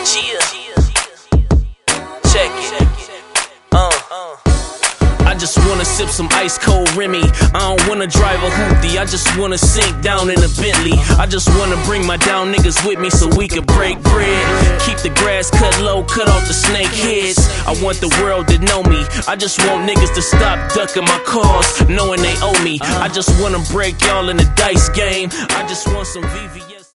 Cheer. Check it. I just wanna sip some ice cold Remy. I don't wanna drive a hoopty, I just wanna sink down in a Bentley. I just wanna bring my down niggas with me so we could break bread. Keep the grass cut low, cut off the snake heads. I want the world to know me. I just want niggas to stop ducking my calls, knowing they owe me. I just wanna break y'all in the dice game. I just want some VVS.